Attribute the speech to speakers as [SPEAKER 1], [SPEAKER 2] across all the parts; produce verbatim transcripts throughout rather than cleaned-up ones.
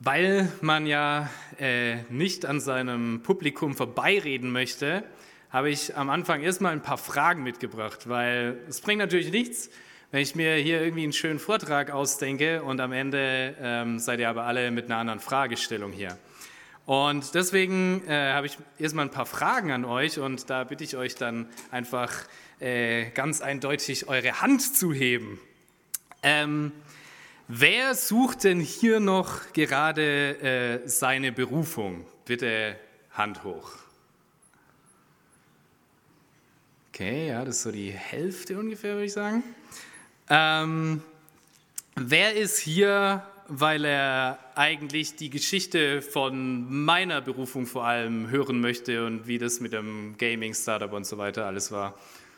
[SPEAKER 1] Weil man ja äh, nicht an seinem Publikum vorbeireden möchte, habe ich am Anfang erstmal ein paar Fragen mitgebracht, weil es bringt natürlich nichts, wenn ich mir hier irgendwie einen schönen Vortrag ausdenke und am Ende ähm, seid ihr aber alle mit einer anderen Fragestellung hier. Und deswegen äh, habe ich erstmal ein paar Fragen an euch und da bitte ich euch dann einfach äh, ganz eindeutig eure Hand zu heben. Ähm, Wer sucht denn hier noch gerade äh, seine Berufung? Bitte Hand hoch. Okay, ja, das ist so die Hälfte ungefähr, würde ich sagen. Ähm, wer ist hier, weil er eigentlich die Geschichte von meiner Berufung vor allem hören möchte und wie das mit dem Gaming-Startup und so weiter alles war?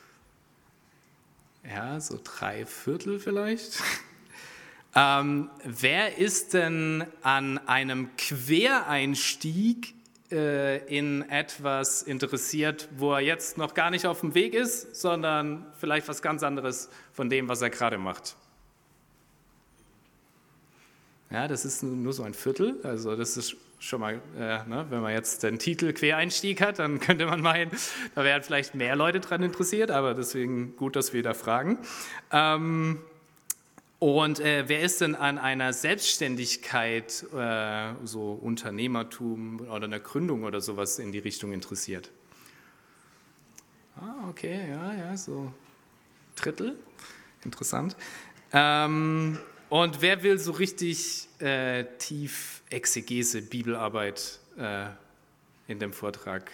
[SPEAKER 1] Ja, so drei Viertel vielleicht. Ähm, wer ist denn an einem Quereinstieg äh, in etwas interessiert, wo er jetzt noch gar nicht auf dem Weg ist, sondern vielleicht was ganz anderes von dem, was er gerade macht? Ja, das ist nur so ein Viertel, also das ist schon mal, äh, ne, wenn man jetzt den Titel Quereinstieg hat, dann könnte man meinen, da wären vielleicht mehr Leute dran interessiert, aber deswegen gut, dass wir da fragen. Ähm, Und äh, wer ist denn an einer Selbstständigkeit, äh, so Unternehmertum oder einer Gründung oder sowas in die Richtung interessiert? Ah, okay, ja, ja, so Drittel, interessant. Ähm, und wer will so richtig äh, tief Exegese, Bibelarbeit äh, in dem Vortrag?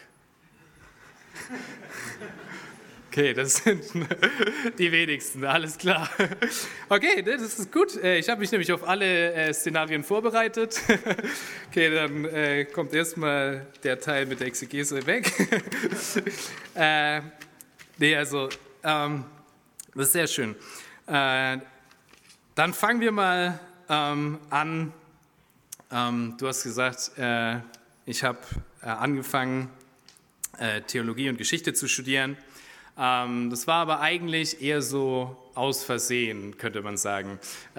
[SPEAKER 1] Okay, das sind die wenigsten, alles klar. Okay, das ist gut. Ich habe mich nämlich auf alle Szenarien vorbereitet. Okay, dann äh, kommt erstmal der Teil mit der Exegese weg. äh, nee, also, ähm, das ist sehr schön. Äh, dann fangen wir mal ähm, an. Ähm, du hast gesagt, äh, ich habe äh, angefangen, äh, Theologie und Geschichte zu studieren. Das war aber eigentlich eher so aus Versehen, könnte man sagen.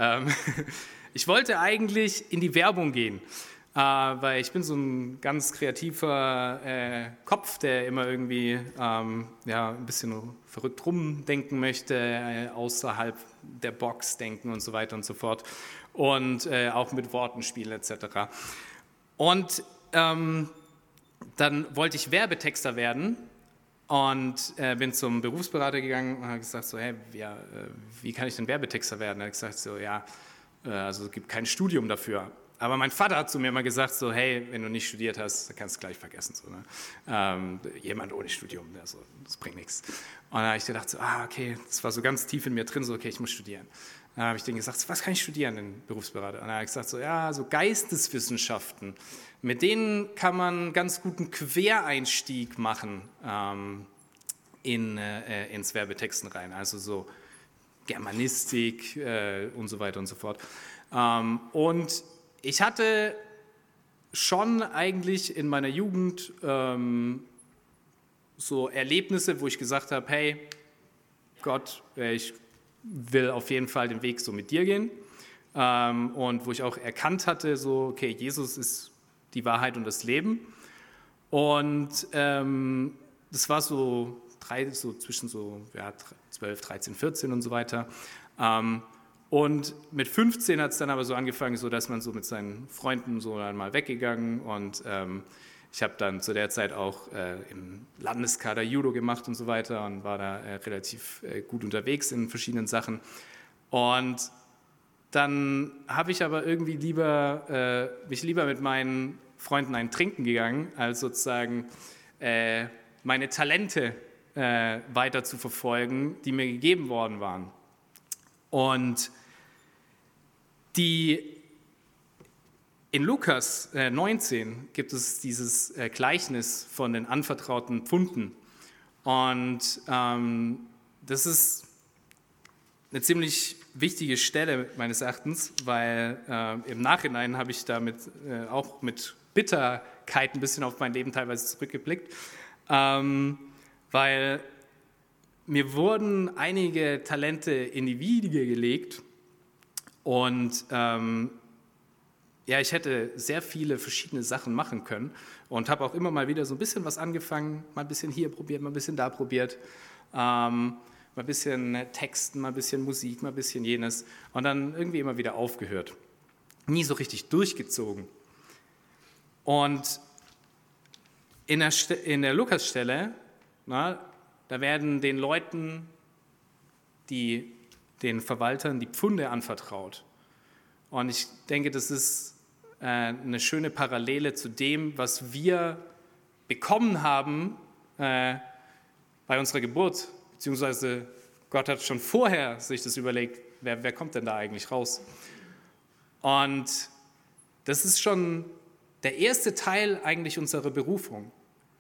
[SPEAKER 1] Ich wollte eigentlich in die Werbung gehen, weil ich bin so ein ganz kreativer Kopf, der immer irgendwie ja, ein bisschen verrückt rumdenken möchte, außerhalb der Box denken und so weiter und so fort und auch mit Worten spielen et cetera. Und ähm, dann wollte ich Werbetexter werden. Und äh, bin zum Berufsberater gegangen und habe gesagt, so, hey, ja, äh, wie kann ich denn Werbetexter werden? Er hat gesagt, so, ja, äh, also es gibt kein Studium dafür. Aber mein Vater hat zu mir immer gesagt, so, hey, wenn du nicht studiert hast, dann kannst du es gleich vergessen. So, ne? ähm, jemand ohne Studium, also, das bringt nichts. Und dann habe ich gedacht, so, ah, okay, das war so ganz tief in mir drin, so, okay, ich muss studieren. Dann habe ich denen gesagt, was kann ich studieren, den Berufsberater? Und dann habe ich gesagt, so, ja, so Geisteswissenschaften. Mit denen kann man einen ganz guten Quereinstieg machen ähm, in, äh, ins Werbetexten rein, also so Germanistik äh, und so weiter und so fort. Ähm, und ich hatte schon eigentlich in meiner Jugend ähm, so Erlebnisse, wo ich gesagt habe, hey, Gott, ich will auf jeden Fall den Weg so mit dir gehen. Ähm, und wo ich auch erkannt hatte, so, okay, Jesus ist die Wahrheit und das Leben. Und ähm, das war so, drei, so zwischen so ja, zwölf, dreizehn, vierzehn und so weiter. Ähm, und mit fünfzehn hat es dann aber so angefangen, so dass man so mit seinen Freunden so dann mal weggegangen und ähm, ich habe dann zu der Zeit auch äh, im Landeskader Judo gemacht und so weiter und war da äh, relativ äh, gut unterwegs in verschiedenen Sachen. Und dann habe ich aber irgendwie lieber, äh, mich lieber mit meinen Freunden ein Trinken gegangen, als sozusagen äh, meine Talente äh, weiter zu verfolgen, die mir gegeben worden waren. Und die, in Lukas äh, neunzehn gibt es dieses äh, Gleichnis von den anvertrauten Pfunden. Und ähm, das ist eine ziemlich wichtige Stelle meines Erachtens, weil äh, im Nachhinein habe ich damit äh, auch mit Bitterkeit ein bisschen auf mein Leben teilweise zurückgeblickt, ähm, weil mir wurden einige Talente in die Wiege gelegt und ähm, ja, ich hätte sehr viele verschiedene Sachen machen können und habe auch immer mal wieder so ein bisschen was angefangen, mal ein bisschen hier probiert, mal ein bisschen da probiert, ähm, mal ein bisschen Texten, mal ein bisschen Musik, mal ein bisschen jenes und dann irgendwie immer wieder aufgehört. Nie so richtig durchgezogen. Und in der, in der Lukas-Stelle, na, da werden den Leuten, die, den Verwaltern, die Pfunde anvertraut. Und ich denke, das ist äh, eine schöne Parallele zu dem, was wir bekommen haben äh, bei unserer Geburt, beziehungsweise Gott hat schon vorher sich das überlegt, wer, wer kommt denn da eigentlich raus? Und das ist schon der erste Teil eigentlich unserer Berufung,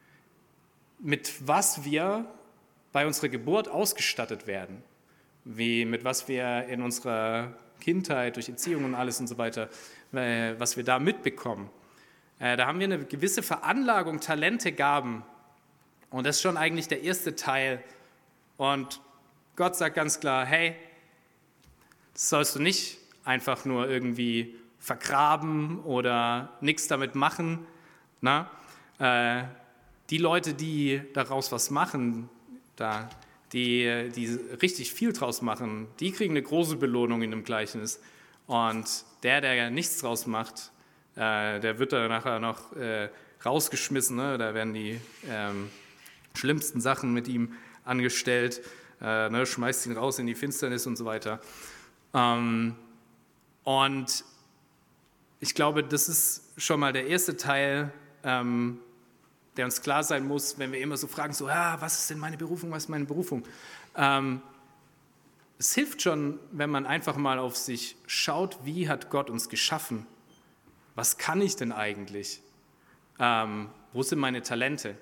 [SPEAKER 1] mit was wir bei unserer Geburt ausgestattet werden, wie mit was wir in unserer Kindheit, durch Erziehung und alles und so weiter, was wir da mitbekommen. Da haben wir eine gewisse Veranlagung, Talente, Gaben. Und das ist schon eigentlich der erste Teil. Und Gott sagt ganz klar, hey, das sollst du nicht einfach nur irgendwie vergraben oder nichts damit machen. Na? Äh, die Leute, die daraus was machen, da, die, die richtig viel draus machen, die kriegen eine große Belohnung in dem Gleichnis. Und der, der nichts draus macht, äh, der wird dann nachher noch äh, rausgeschmissen. Ne? Da werden die ähm, schlimmsten Sachen mit ihm angestellt, äh, ne? Schmeißt ihn raus in die Finsternis und so weiter. Ähm, und ich glaube, das ist schon mal der erste Teil, ähm, der uns klar sein muss, wenn wir immer so fragen, so, ah, was ist denn meine Berufung, was ist meine Berufung? Ähm, es hilft schon, wenn man einfach mal auf sich schaut, wie hat Gott uns geschaffen? Was kann ich denn eigentlich? Ähm, wo sind meine Talente?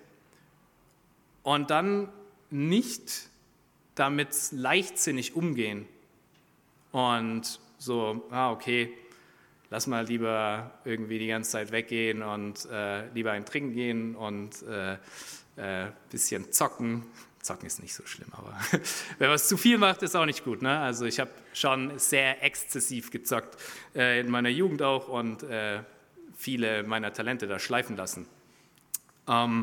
[SPEAKER 1] Und dann nicht damit leichtsinnig umgehen und so, ah, okay, lass mal lieber irgendwie die ganze Zeit weggehen und äh, lieber ein Trinken gehen und ein äh, äh, bisschen zocken. Zocken ist nicht so schlimm, aber wenn man es zu viel macht, ist auch nicht gut. Ne? Also ich habe schon sehr exzessiv gezockt, äh, in meiner Jugend auch und äh, viele meiner Talente da schleifen lassen. Ähm,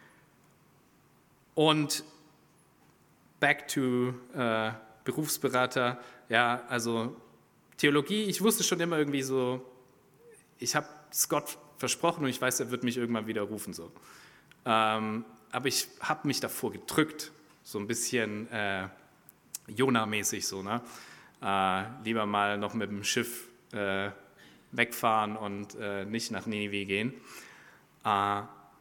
[SPEAKER 1] und back to äh, Berufsberater, ja, also Theologie, ich wusste schon immer irgendwie so, ich habe es Gott versprochen und ich weiß, er wird mich irgendwann wieder rufen. So. Ähm, aber ich habe mich davor gedrückt, so ein bisschen äh, Jona-mäßig so, ne? Äh, lieber mal noch mit dem Schiff äh, wegfahren und äh, nicht nach Ninive gehen. Äh,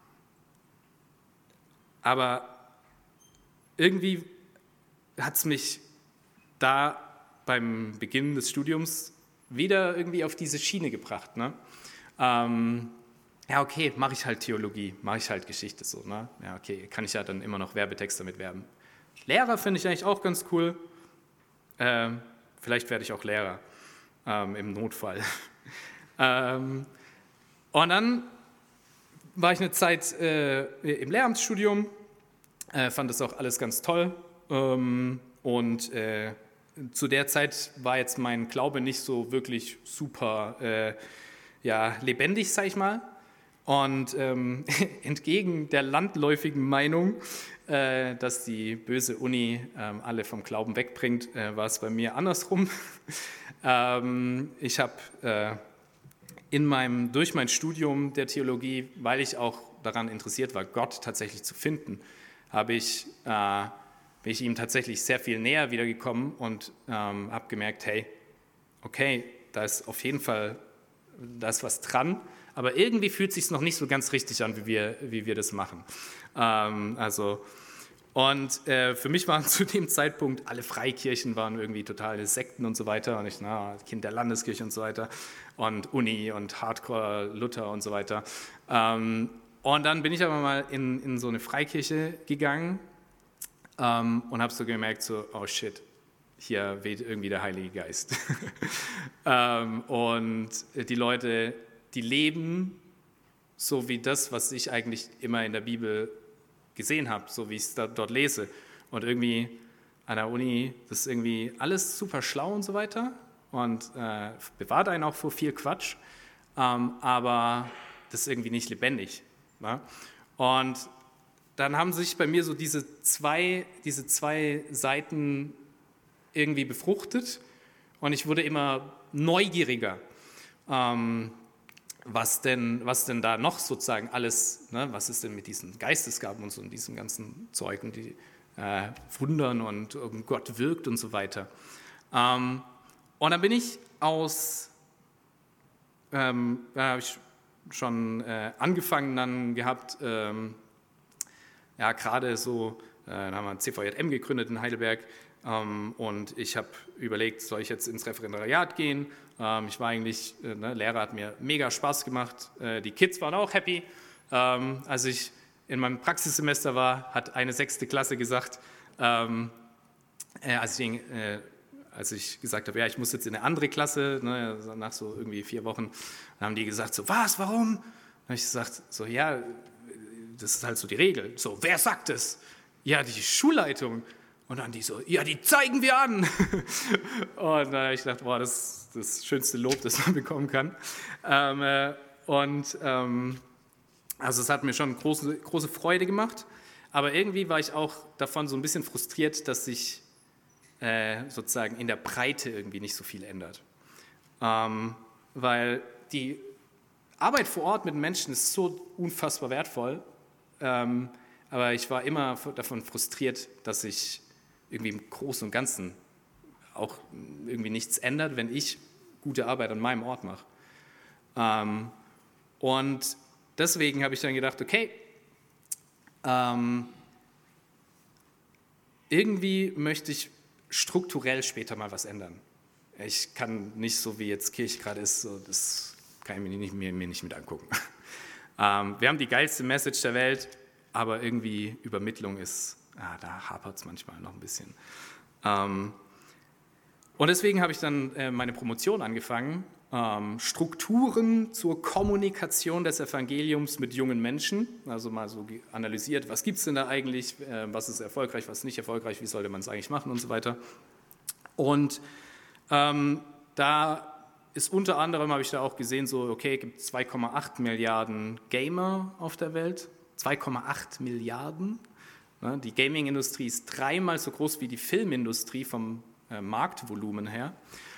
[SPEAKER 1] aber irgendwie hat es mich da beim Beginn des Studiums wieder irgendwie auf diese Schiene gebracht. Ne? Ähm, ja, okay, mache ich halt Theologie, mache ich halt Geschichte so. Ne? Ja, okay, kann ich ja dann immer noch Werbetexte damit werben. Lehrer finde ich eigentlich auch ganz cool. Ähm, vielleicht werde ich auch Lehrer ähm, im Notfall. ähm, und dann war ich eine Zeit äh, im Lehramtsstudium, äh, fand das auch alles ganz toll ähm, und äh, zu der Zeit war jetzt mein Glaube nicht so wirklich super äh, ja, lebendig, sag ich mal. Und ähm, entgegen der landläufigen Meinung, äh, dass die böse Uni ähm, alle vom Glauben wegbringt, äh, war es bei mir andersrum. ähm, ich habe äh, in meinem, durch mein Studium der Theologie, weil ich auch daran interessiert war, Gott tatsächlich zu finden, habe ich äh, bin ich ihm tatsächlich sehr viel näher wiedergekommen und ähm, habe gemerkt, hey, okay, da ist auf jeden Fall, da ist was dran, aber irgendwie fühlt es sich noch nicht so ganz richtig an, wie wir, wie wir das machen. Ähm, also, und äh, für mich waren zu dem Zeitpunkt alle Freikirchen waren irgendwie totale Sekten und so weiter und ich, na, Kind der Landeskirche und so weiter und Uni und Hardcore Luther und so weiter. Ähm, und dann bin ich aber mal in, in so eine Freikirche gegangen, Um, und habe so gemerkt, so, oh shit, hier weht irgendwie der Heilige Geist. um, und die Leute, die leben so wie das, was ich eigentlich immer in der Bibel gesehen habe, so wie ich es da, dort lese. Und irgendwie an der Uni, das ist irgendwie alles super schlau und so weiter und äh, bewahrt einen auch vor viel Quatsch. ähm, aber das ist irgendwie nicht lebendig. Ne? Und dann haben sich bei mir so diese zwei, diese zwei Seiten irgendwie befruchtet und ich wurde immer neugieriger, ähm, was, denn, was denn da noch sozusagen alles, ne, was ist denn mit diesen Geistesgaben und so und diesem ganzen Zeug und die äh, Wundern und, und Gott wirkt und so weiter. Ähm, und dann bin ich aus, ähm, da habe ich schon äh, angefangen dann gehabt, ähm, ja gerade so, äh, dann haben wir C V J M gegründet in Heidelberg ähm, und ich habe überlegt, soll ich jetzt ins Referendariat gehen? Ähm, ich war eigentlich, äh, ne, Lehrer hat mir mega Spaß gemacht, äh, die Kids waren auch happy. Ähm, als ich in meinem Praxissemester war, hat eine sechste Klasse gesagt, ähm, äh, als ich äh, als ich gesagt habe, ja, ich muss jetzt in eine andere Klasse, ne, nach so irgendwie vier Wochen, dann haben die gesagt, so, was, warum? Dann habe ich gesagt, so, ja, das ist halt so die Regel. So, wer sagt es? Ja, die Schulleitung. Und dann die so, ja, die zeigen wir an. Und da habe ich gedacht, boah, das ist das schönste Lob, das man bekommen kann. Ähm, äh, und ähm, also es hat mir schon große, große Freude gemacht, aber irgendwie war ich auch davon so ein bisschen frustriert, dass ich Äh, sozusagen in der Breite irgendwie nicht so viel ändert. Ähm, weil die Arbeit vor Ort mit Menschen ist so unfassbar wertvoll, ähm, aber ich war immer davon frustriert, dass sich irgendwie im Großen und Ganzen auch irgendwie nichts ändert, wenn ich gute Arbeit an meinem Ort mache. Ähm, und deswegen habe ich dann gedacht, okay, ähm, irgendwie möchte ich strukturell später mal was ändern. Ich kann nicht so, wie jetzt Kirche gerade ist, so, das kann ich mir nicht, mir, mir nicht mit angucken. Ähm, wir haben die geilste Message der Welt, aber irgendwie Übermittlung ist, ah, da hapert es manchmal noch ein bisschen. Ähm, und deswegen habe ich dann äh, meine Promotion angefangen, ähm, Strukturen zur Kommunikation des Evangeliums mit jungen Menschen, also mal so analysiert, was gibt es denn da eigentlich, äh, was ist erfolgreich, was ist nicht erfolgreich, wie sollte man es eigentlich machen und so weiter. Und ähm, da ist unter anderem, habe ich da auch gesehen, so, okay, es gibt zwei Komma acht Milliarden Gamer auf der Welt, zwei Komma acht Milliarden. Ne? Die Gaming-Industrie ist dreimal so groß wie die Filmindustrie vom äh, Marktvolumen her.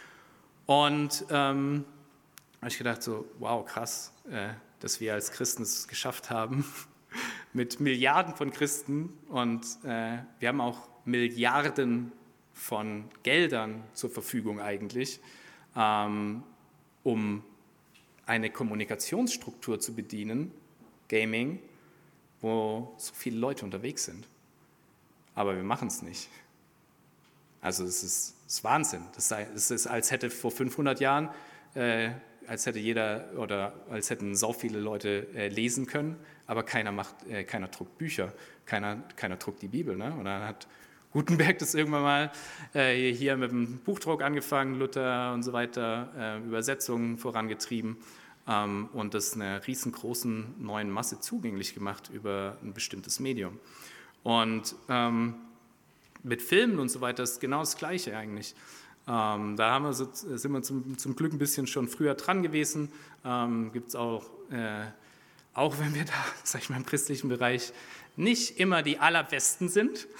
[SPEAKER 1] Und ähm, habe ich gedacht, so, wow, krass, äh, dass wir als Christen es geschafft haben, mit Milliarden von Christen. Und äh, wir haben auch Milliarden von Geldern zur Verfügung eigentlich, ähm, um eine Kommunikationsstruktur zu bedienen, Gaming, wo so viele Leute unterwegs sind. Aber wir machen es nicht. Also es ist, es ist Wahnsinn. Das ist, als hätte vor fünfhundert Jahren, äh, als hätte jeder oder als hätten so viele Leute äh, lesen können, aber keiner macht, äh, keiner druckt Bücher, keiner, keiner druckt die Bibel. Ne? Und dann hat Gutenberg das irgendwann mal äh, hier mit dem Buchdruck angefangen, Luther und so weiter, äh, Übersetzungen vorangetrieben ähm, und das einer riesengroßen neuen Masse zugänglich gemacht über ein bestimmtes Medium. Und ähm, mit Filmen und so weiter ist genau das Gleiche eigentlich. Ähm, da haben wir so, sind wir zum, zum Glück ein bisschen schon früher dran gewesen. Ähm, gibt es auch, äh, auch wenn wir da, sag ich mal, im christlichen Bereich nicht immer die allerbesten sind,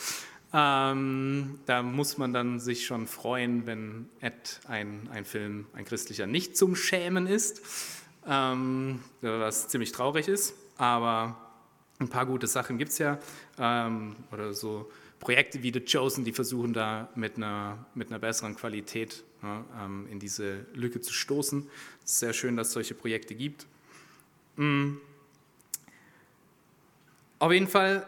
[SPEAKER 1] ähm, da muss man dann sich schon freuen, wenn ein, ein Film, ein christlicher, nicht zum Schämen ist, ähm, was ziemlich traurig ist, aber ein paar gute Sachen gibt es ja, ähm, oder so Projekte wie The Chosen, die versuchen da mit einer, mit einer besseren Qualität ja, ähm, in diese Lücke zu stoßen. Es ist sehr schön, dass es solche Projekte gibt. Mhm. Auf jeden Fall,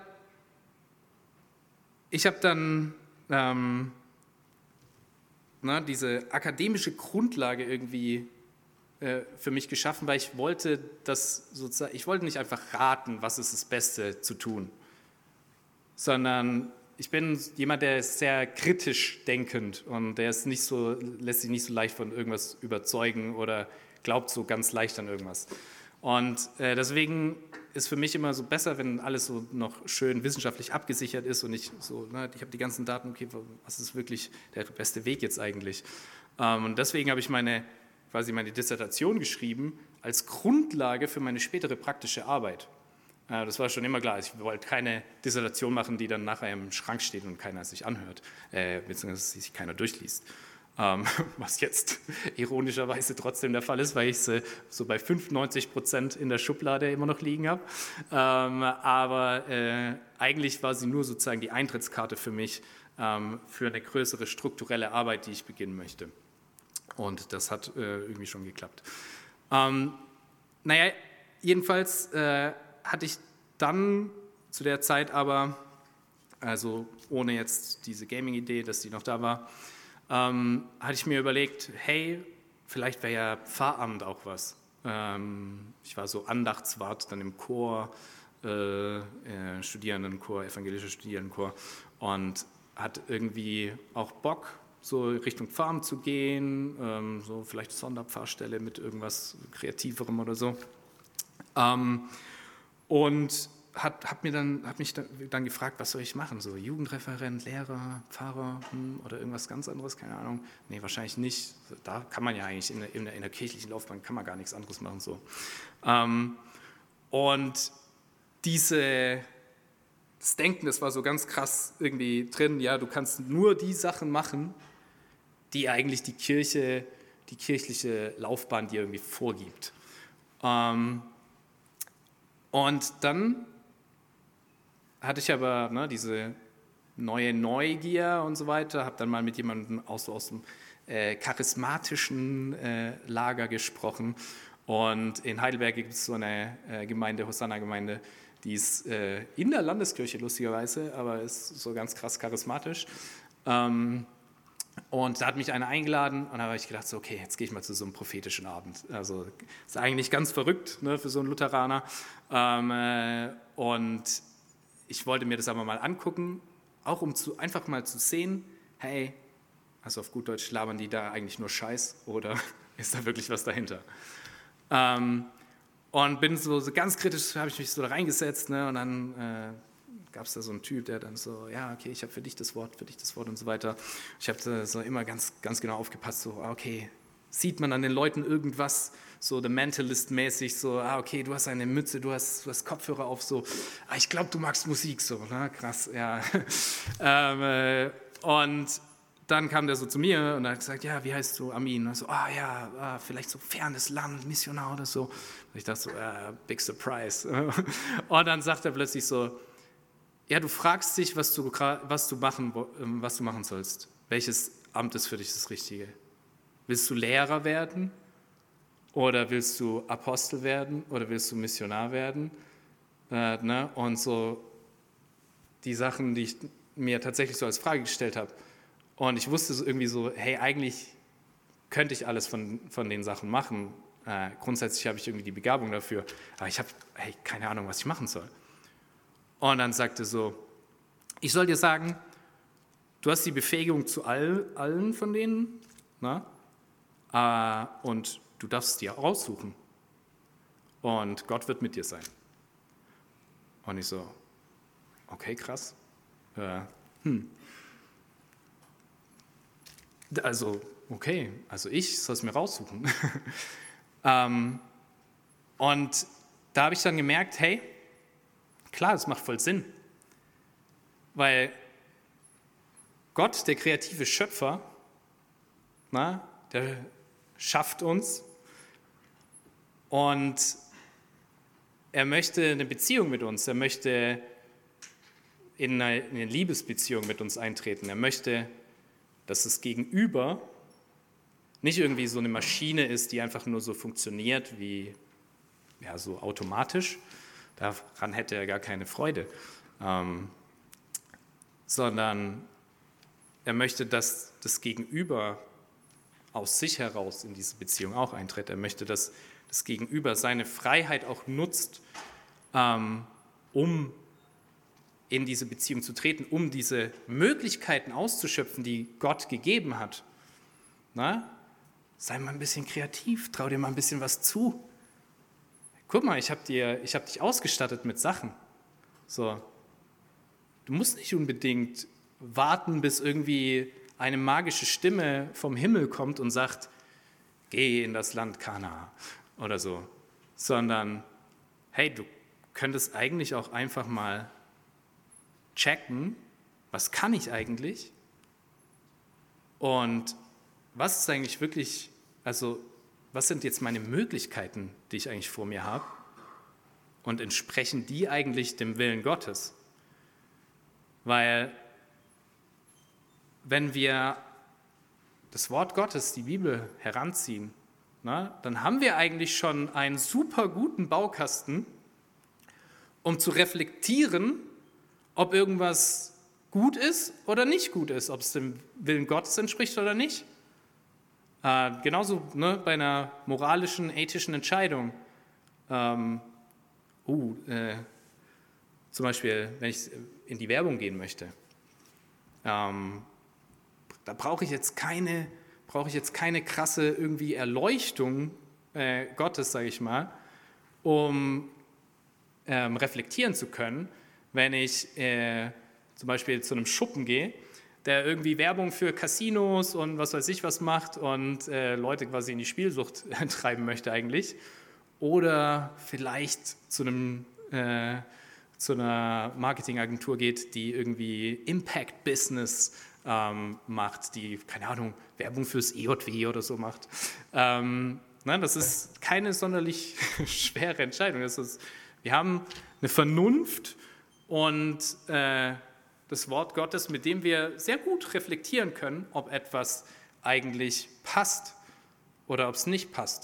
[SPEAKER 1] ich habe dann ähm, na, diese akademische Grundlage irgendwie äh, für mich geschaffen, weil ich wollte das sozusagen, ich wollte nicht einfach raten, was ist das Beste zu tun, sondern ich bin jemand, der ist sehr kritisch denkend und der ist nicht so, lässt sich nicht so leicht von irgendwas überzeugen oder glaubt so ganz leicht an irgendwas. Und äh, deswegen ist für mich immer so besser, wenn alles so noch schön wissenschaftlich abgesichert ist und ich so, ne, ich habe die ganzen Daten, okay, was ist wirklich der beste Weg jetzt eigentlich? Ähm, und deswegen habe ich meine quasi meine Dissertation geschrieben als Grundlage für meine spätere praktische Arbeit. Äh, das war schon immer klar. Ich wollte keine Dissertation machen, die dann nachher im Schrank steht und keiner sich anhört, äh, beziehungsweise sich keiner durchliest. Ähm, was jetzt ironischerweise trotzdem der Fall ist, weil ich sie so bei fünfundneunzig Prozent in der Schublade immer noch liegen habe. Ähm, aber äh, eigentlich war sie nur sozusagen die Eintrittskarte für mich, ähm, für eine größere strukturelle Arbeit, die ich beginnen möchte. Und das hat äh, irgendwie schon geklappt. Ähm, naja, jedenfalls äh, hatte ich dann zu der Zeit aber, also ohne jetzt diese Gaming-Idee, dass die noch da war, ähm, hatte ich mir überlegt, hey, vielleicht wäre ja Pfarramt auch was. Ähm, ich war so Andachtswart dann im Chor, äh, äh, Studierendenchor, evangelischer Studierendenchor und hatte irgendwie auch Bock, so Richtung Pfarramt zu gehen, ähm, so vielleicht Sonderpfarrstelle mit irgendwas Kreativerem oder so. Ähm, und hat, hat, mir dann, hat mich dann, dann gefragt, was soll ich machen? So Jugendreferent, Lehrer, Pfarrer hm, oder irgendwas ganz anderes, keine Ahnung. Nee, wahrscheinlich nicht. Da kann man ja eigentlich in der, in der, in der kirchlichen Laufbahn kann man gar nichts anderes machen. So. Ähm, und diese, das Denken, das war so ganz krass irgendwie drin, ja, du kannst nur die Sachen machen, die eigentlich die Kirche, die kirchliche Laufbahn dir irgendwie vorgibt. Ähm, und dann hatte ich aber ne, diese neue Neugier und so weiter, habe dann mal mit jemandem aus, aus dem äh, charismatischen äh, Lager gesprochen. Und in Heidelberg gibt es so eine äh, Gemeinde, Hosanna-Gemeinde, die ist äh, in der Landeskirche lustigerweise, aber ist so ganz krass charismatisch. Ähm, und da hat mich einer eingeladen und da habe ich gedacht, so, okay, jetzt gehe ich mal zu so einem prophetischen Abend. Also ist eigentlich ganz verrückt ne, für so einen Lutheraner. Ähm, äh, und ich wollte mir das aber mal angucken, auch um zu, einfach mal zu sehen, hey, also auf gut Deutsch labern die da eigentlich nur Scheiß oder ist da wirklich was dahinter? Ähm, und bin so, so ganz kritisch, habe ich mich so da reingesetzt ne, und dann äh, gab es da so einen Typ, der dann so, ja, okay, ich habe für dich das Wort, für dich das Wort und so weiter. Ich habe so immer ganz, ganz genau aufgepasst, so, okay, sieht man an den Leuten irgendwas, so The Mentalist-mäßig, so, ah, okay, du hast eine Mütze, du hast, du hast Kopfhörer auf, so, ah, ich glaube, du magst Musik, so, na, krass, ja. ähm, äh, und dann kam der so zu mir und hat gesagt, ja, wie heißt du, Amin? Und so, ah, ja, ah, vielleicht so fernes Land, Missionar oder so. Und ich dachte so, ah, big surprise. Und dann sagt er plötzlich so, ja, du fragst dich, was du, was du machen, was du machen sollst. Welches Amt ist für dich das Richtige? Willst du Lehrer werden? Oder willst du Apostel werden? Oder willst du Missionar werden? Äh, ne? Und so die Sachen, die ich mir tatsächlich so als Frage gestellt habe. Und ich wusste so irgendwie so, hey, eigentlich könnte ich alles von, von den Sachen machen. Äh, grundsätzlich habe ich irgendwie die Begabung dafür. Aber ich habe, hey, keine Ahnung, was ich machen soll. Und dann sagte so, ich soll dir sagen, du hast die Befähigung zu all, allen von denen, na? Äh, und du darfst es dir aussuchen. Und Gott wird mit dir sein. Und ich so, okay, krass. Äh, hm. Also, okay, also ich soll es mir raussuchen. ähm, und da habe ich dann gemerkt, hey, klar, das macht voll Sinn. Weil Gott, der kreative Schöpfer, na, der schafft uns und er möchte eine Beziehung mit uns, er möchte in eine, in eine Liebesbeziehung mit uns eintreten. Er möchte, dass das Gegenüber nicht irgendwie so eine Maschine ist, die einfach nur so funktioniert wie ja, so automatisch. Daran hätte er gar keine Freude. Ähm, sondern er möchte, dass das Gegenüber aus sich heraus in diese Beziehung auch eintritt. Er möchte, dass das Gegenüber seine Freiheit auch nutzt, ähm, um in diese Beziehung zu treten, um diese Möglichkeiten auszuschöpfen, die Gott gegeben hat. Na? Sei mal ein bisschen kreativ, trau dir mal ein bisschen was zu. Guck mal, ich habe dir, ich habe dich ausgestattet mit Sachen. So, du musst nicht unbedingt warten, bis irgendwie eine magische Stimme vom Himmel kommt und sagt, geh in das Land Kana oder so, sondern hey, du könntest eigentlich auch einfach mal checken, was kann ich eigentlich und was ist eigentlich wirklich, also was sind jetzt meine Möglichkeiten, die ich eigentlich vor mir habe und entsprechen die eigentlich dem Willen Gottes? Weil wenn wir das Wort Gottes, die Bibel, heranziehen, na, dann haben wir eigentlich schon einen super guten Baukasten, um zu reflektieren, ob irgendwas gut ist oder nicht gut ist, ob es dem Willen Gottes entspricht oder nicht. Äh, genauso ne, bei einer moralischen, ethischen Entscheidung. Ähm, uh, äh, zum Beispiel, wenn ich in die Werbung gehen möchte. Ähm, da brauche ich jetzt keine, brauche ich jetzt keine krasse irgendwie Erleuchtung äh, Gottes, sage ich mal, um ähm, reflektieren zu können, wenn ich äh, zum Beispiel zu einem Schuppen gehe, der irgendwie Werbung für Casinos und was weiß ich was macht und äh, Leute quasi in die Spielsucht treiben möchte eigentlich. Oder vielleicht zu, einem, äh, zu einer Marketingagentur geht, die irgendwie Impact-Business ähm, macht, die, keine Ahnung, Werbung fürs E J W oder so macht. Ähm, ne, das ist keine sonderlich schwere Entscheidung. Das ist, wir haben eine Vernunft und äh, das Wort Gottes, mit dem wir sehr gut reflektieren können, ob etwas eigentlich passt oder ob es nicht passt.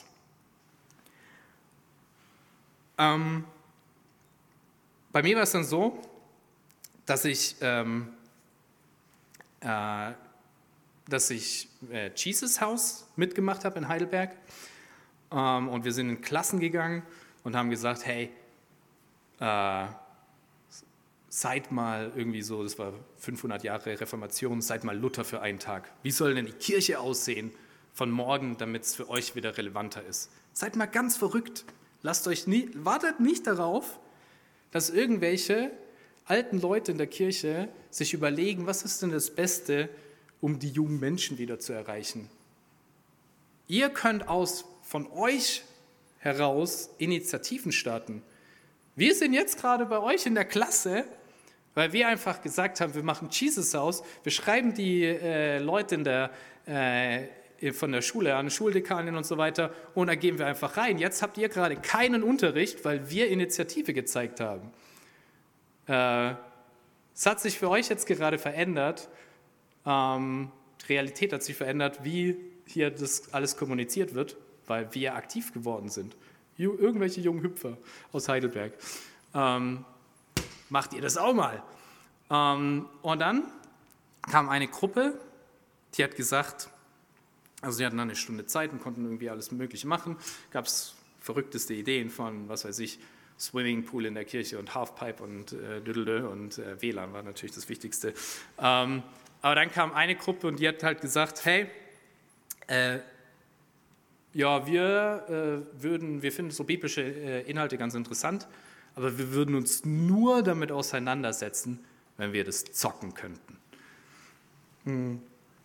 [SPEAKER 1] Ähm, bei mir war es dann so, dass ich, ähm, äh, dass ich äh, Jesus House mitgemacht habe in Heidelberg ähm, und wir sind in Klassen gegangen und haben gesagt, hey, äh, seid mal irgendwie so, das war fünfhundert Jahre Reformation, seid mal Luther für einen Tag. Wie soll denn die Kirche aussehen von morgen, damit es für euch wieder relevanter ist? Seid mal ganz verrückt. Lasst euch nie, wartet nicht darauf, dass irgendwelche alten Leute in der Kirche sich überlegen, was ist denn das Beste, um die jungen Menschen wieder zu erreichen. Ihr könnt aus von euch heraus Initiativen starten. Wir sind jetzt gerade bei euch in der Klasse, weil wir einfach gesagt haben, wir machen Jesus House, wir schreiben die äh, Leute in der, äh, von der Schule an, Schuldekanin und so weiter, und da gehen wir einfach rein. Jetzt habt ihr gerade keinen Unterricht, weil wir Initiative gezeigt haben. Äh, es hat sich für euch jetzt gerade verändert, ähm, die Realität hat sich verändert, wie hier das alles kommuniziert wird, weil wir aktiv geworden sind. Irgendwelche jungen Hüpfer aus Heidelberg. Ähm, macht ihr das auch mal? Ähm, und dann kam eine Gruppe, die hat gesagt, also die hatten dann eine Stunde Zeit und konnten irgendwie alles Mögliche machen. Gab es verrückteste Ideen von, was weiß ich, Swimmingpool in der Kirche und Halfpipe und äh, Düdelde und äh, W L A N war natürlich das Wichtigste. Ähm, aber dann kam eine Gruppe und die hat halt gesagt, hey, äh, ja, wir äh, würden, wir finden so biblische äh, Inhalte ganz interessant, aber wir würden uns nur damit auseinandersetzen, wenn wir das zocken könnten. Hm.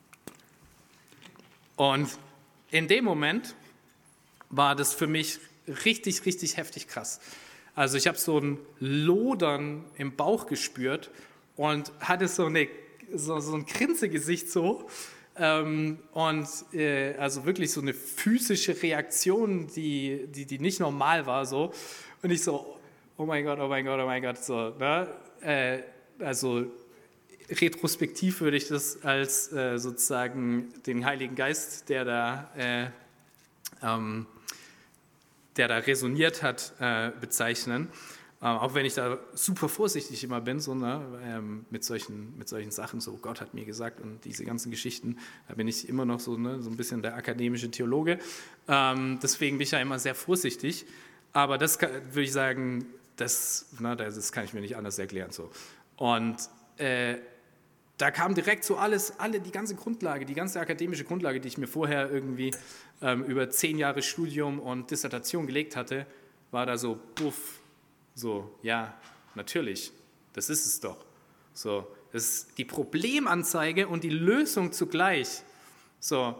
[SPEAKER 1] Und in dem Moment war das für mich richtig, richtig heftig krass. Also ich habe so ein Lodern im Bauch gespürt und hatte so, eine, so, so ein Grinsegesicht so. Ähm, und äh, also wirklich so eine physische Reaktion, die, die, die nicht normal war. So. Und ich so, oh mein Gott, oh mein Gott, oh mein Gott. So, ne? äh, also retrospektiv würde ich das als äh, sozusagen den Heiligen Geist, der da, äh, ähm, der da resoniert hat, äh, bezeichnen. Ähm, auch wenn ich da super vorsichtig immer bin, so, ne, ähm, mit, solchen, mit solchen Sachen, so Gott hat mir gesagt und diese ganzen Geschichten, da bin ich immer noch so, ne, so ein bisschen der akademische Theologe. Ähm, deswegen bin ich ja immer sehr vorsichtig. Aber das kann, würde ich sagen, das, na, das kann ich mir nicht anders erklären. So. Und äh, da kam direkt so alles, alle, die ganze Grundlage, die ganze akademische Grundlage, die ich mir vorher irgendwie ähm, über zehn Jahre Studium und Dissertation gelegt hatte, war da so, puff, so, ja, natürlich, das ist es doch. So, das ist die Problemanzeige und die Lösung zugleich. So,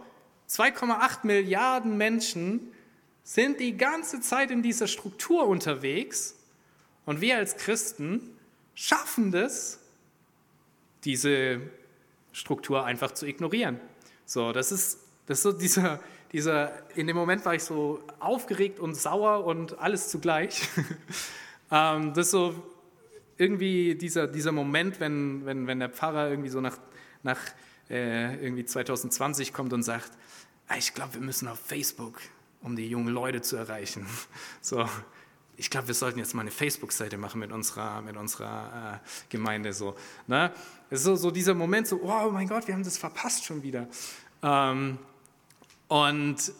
[SPEAKER 1] zwei Komma acht Milliarden Menschen sind die ganze Zeit in dieser Struktur unterwegs und wir als Christen schaffen das, diese Struktur einfach zu ignorieren. So, das ist, das ist so dieser, dieser, in dem Moment war ich so aufgeregt und sauer und alles zugleich. ähm, das ist so irgendwie dieser, dieser Moment, wenn, wenn, wenn der Pfarrer irgendwie so nach, nach äh, irgendwie zwanzig zwanzig kommt und sagt, ah, ich glaube, wir müssen auf Facebook, um die jungen Leute zu erreichen. So, ich glaube, wir sollten jetzt mal eine Facebook-Seite machen mit unserer, mit unserer äh, Gemeinde. So, ne? Es ist so, so dieser Moment, so, oh mein Gott, wir haben das verpasst schon wieder. Ähm, und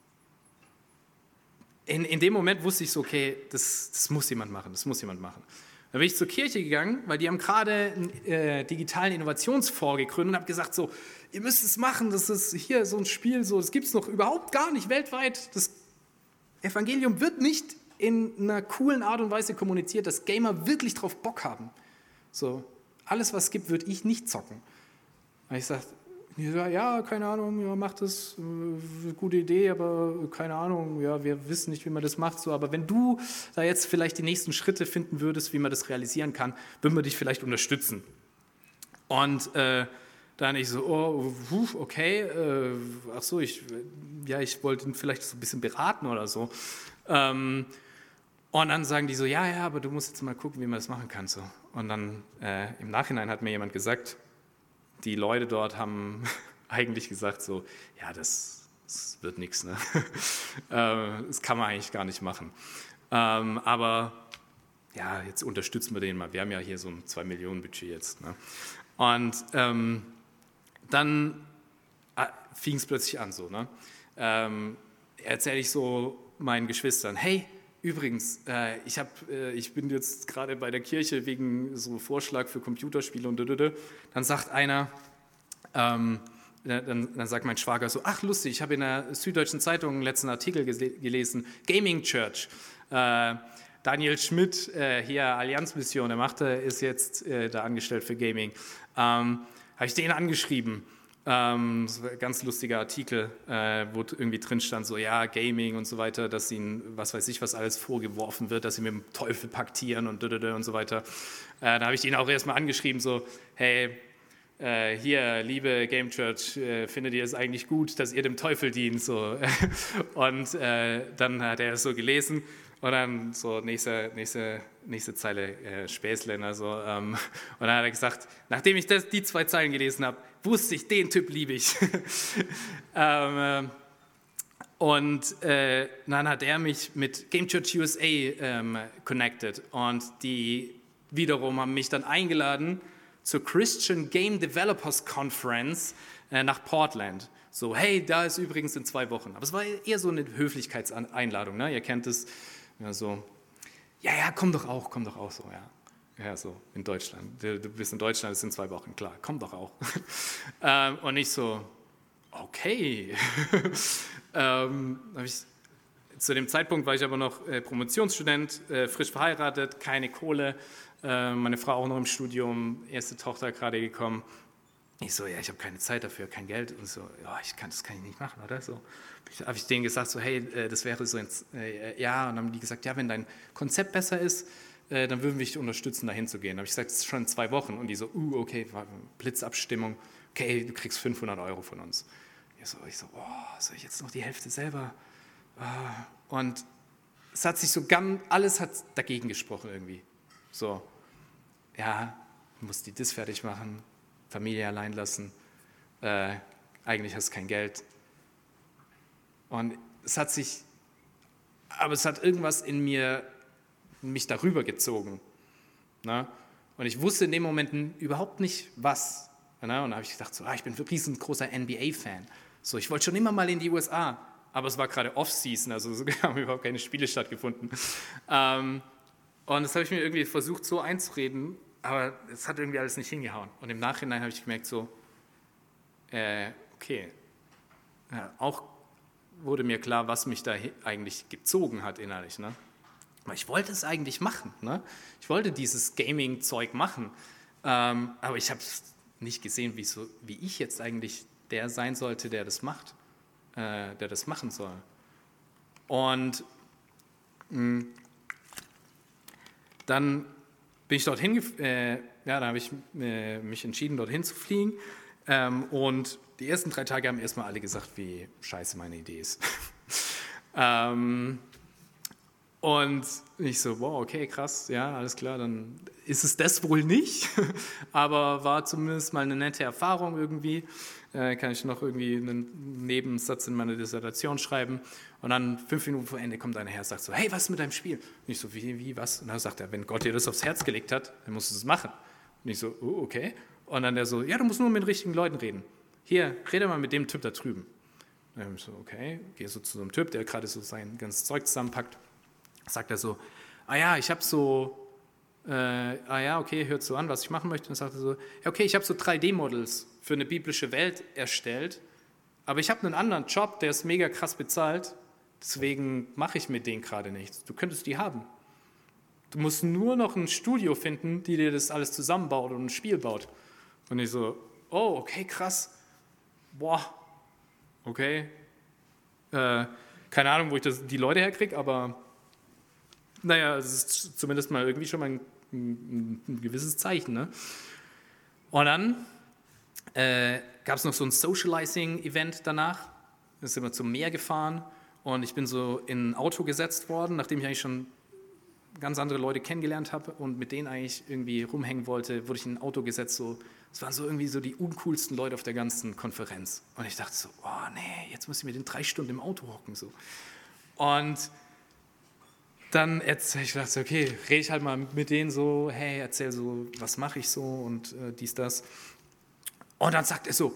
[SPEAKER 1] in, in dem Moment wusste ich so, okay, das, das muss jemand machen, das muss jemand machen. Dann bin ich zur Kirche gegangen, weil die haben gerade einen äh, digitalen Innovationsfonds gegründet und habe gesagt, so, ihr müsst es machen, das ist hier so ein Spiel, so, das gibt es noch überhaupt gar nicht weltweit. Das Evangelium wird nicht in einer coolen Art und Weise kommuniziert, dass Gamer wirklich drauf Bock haben. So, alles, was es gibt, würde ich nicht zocken. Und ich sagte, ja, ja, keine Ahnung, ja, macht das, äh, gute Idee, aber keine Ahnung, ja, wir wissen nicht, wie man das macht. So, aber wenn du da jetzt vielleicht die nächsten Schritte finden würdest, wie man das realisieren kann, würden wir dich vielleicht unterstützen. Und äh, dann ich so, oh, okay, äh, ach so, ich, ja, ich wollte ihn vielleicht so ein bisschen beraten oder so. Ähm, und dann sagen die so, ja, ja, aber du musst jetzt mal gucken, wie man das machen kann. So. Und dann äh, im Nachhinein hat mir jemand gesagt, die Leute dort haben eigentlich gesagt so, ja, das, das wird nichts, ne? Das kann man eigentlich gar nicht machen. Ähm, aber ja, jetzt unterstützen wir den mal. Wir haben ja hier so ein zwei Millionen Budget jetzt. Ne? Und ähm, dann ah, fing es plötzlich an so. Ne? Ähm, erzähle ich so meinen Geschwistern, hey, übrigens, äh, ich, hab, äh, ich bin jetzt gerade bei der Kirche wegen so Vorschlag für Computerspiele und dödödö. Dann sagt einer, ähm, dann, dann sagt mein Schwager so, ach lustig, ich habe in der Süddeutschen Zeitung einen letzten Artikel gese- gelesen, Gaming Church. Äh, Daniel Schmidt, äh, hier Allianzmission, der macht, ist jetzt äh, da angestellt für Gaming. Ähm, habe ich den angeschrieben. Ähm, das war ein ganz lustiger Artikel, äh, wo irgendwie drin stand, so ja, Gaming und so weiter, dass ihnen, was weiß ich, was alles vorgeworfen wird, dass sie mit dem Teufel paktieren und und so weiter. Äh, da habe ich ihn auch erstmal angeschrieben, so, hey, äh, hier, liebe Game Church, äh, findet ihr es eigentlich gut, dass ihr dem Teufel dient? So. Und äh, dann hat er es so gelesen und dann so nächste, nächste, nächste Zeile äh, Späßlein. Also, ähm, und dann hat er gesagt, nachdem ich das, die zwei Zeilen gelesen habe, wusste ich, den Typ liebe ich. ähm, und äh, dann hat er mich mit Game Church U S A ähm, connected und die wiederum haben mich dann eingeladen zur Christian Game Developers Conference äh, nach Portland. So, hey, da ist übrigens in zwei Wochen. Aber es war eher so eine Höflichkeitseinladung, ne? Ihr kennt es. Ja, so, ja, ja, komm doch auch, komm doch auch so, ja. Ja, so in Deutschland. Du, du bist in Deutschland, es sind zwei Wochen, klar, komm doch auch. ähm, und ich so, okay. ähm, hab ich, zu dem Zeitpunkt war ich aber noch äh, Promotionsstudent, äh, frisch verheiratet, keine Kohle, äh, meine Frau auch noch im Studium, erste Tochter gerade gekommen. Ich so, ja, ich habe keine Zeit dafür, kein Geld. Und so, ja, ich kann, das kann ich nicht machen, oder? So habe ich denen gesagt, so, hey, äh, das wäre so, ins, äh, ja. Und dann haben die gesagt, ja, wenn dein Konzept besser ist, äh, dann würden wir dich unterstützen, da hinzugehen. Dann habe ich gesagt, das ist schon in zwei Wochen. Und die so, uh, okay, Blitzabstimmung, okay, du kriegst fünfhundert Euro von uns. Ich so, ich so, oh, soll ich jetzt noch die Hälfte selber? Oh. Und es hat sich so ganz, alles hat dagegen gesprochen irgendwie. So, ja, du musst die das fertig machen, Familie allein lassen, äh, eigentlich hast du kein Geld. Und es hat sich, aber es hat irgendwas in mir, mich darüber gezogen. Ne? Und ich wusste in dem Moment überhaupt nicht, was. Ne? Und da habe ich gedacht, so, ah, ich bin ein riesengroßer N B A-Fan. So, ich wollte schon immer mal in die U S A, aber es war gerade Off-Season, also es haben überhaupt keine Spiele stattgefunden. Ähm, und das habe ich mir irgendwie versucht so einzureden, aber es hat irgendwie alles nicht hingehauen. Und im Nachhinein habe ich gemerkt, so, äh, okay, ja, auch wurde mir klar, was mich da eigentlich gezogen hat innerlich. Ne? Aber ich wollte es eigentlich machen. Ne? Ich wollte dieses Gaming-Zeug machen, ähm, aber ich habe nicht gesehen, wie, so, wie ich jetzt eigentlich der sein sollte, der das macht. äh, der das machen soll. Und mh, dann bin ich dorthin, äh, ja, da habe ich äh, mich entschieden, dorthin zu fliegen. Ähm, und die ersten drei Tage haben erstmal alle gesagt, wie scheiße meine Idee ist. ähm, und ich so, wow, okay, krass, ja, alles klar, dann ist es das wohl nicht. Aber war zumindest mal eine nette Erfahrung irgendwie. Äh, kann ich noch irgendwie einen Nebensatz in meine Dissertation schreiben. Und dann fünf Minuten vor Ende kommt einer her und sagt so, hey, was ist mit deinem Spiel? Und ich so, wie, wie, was? Und dann sagt er, wenn Gott dir das aufs Herz gelegt hat, dann musst du es machen. Und ich so, oh, okay. Und dann der so, ja, du musst nur mit den richtigen Leuten reden. Hier, rede mal mit dem Typ da drüben. Und dann ich so, okay, gehe so zu so einem Typ, der gerade so sein ganzes Zeug zusammenpackt. Sagt er so, ah ja, ich habe so, äh, ah ja, okay, hört so an, was ich machen möchte. Und dann sagt er so, ja, okay, ich habe so drei D-Models für eine biblische Welt erstellt, aber ich habe einen anderen Job, der ist mega krass bezahlt, deswegen mache ich mit denen gerade nichts. Du könntest die haben. Du musst nur noch ein Studio finden, die dir das alles zusammenbaut und ein Spiel baut. Und ich so, oh, okay, krass. Boah, okay. Äh, keine Ahnung, wo ich das, die Leute herkriege, aber naja, es ist zumindest mal irgendwie schon mal ein, ein, ein gewisses Zeichen. Ne? Und dann äh, gab es noch so ein Socializing-Event danach. Da sind wir zum Meer gefahren und ich bin so in ein Auto gesetzt worden, nachdem ich eigentlich schon ganz andere Leute kennengelernt habe und mit denen eigentlich irgendwie rumhängen wollte, wurde ich in ein Auto gesetzt. So, das waren so irgendwie so die uncoolsten Leute auf der ganzen Konferenz. Und ich dachte so, oh nee, jetzt muss ich mit den drei Stunden im Auto hocken. So. Und dann erzähl ich dachte, okay, rede ich halt mal mit denen so, hey, erzähl so, was mache ich so und äh, dies, das. Und dann sagt er so,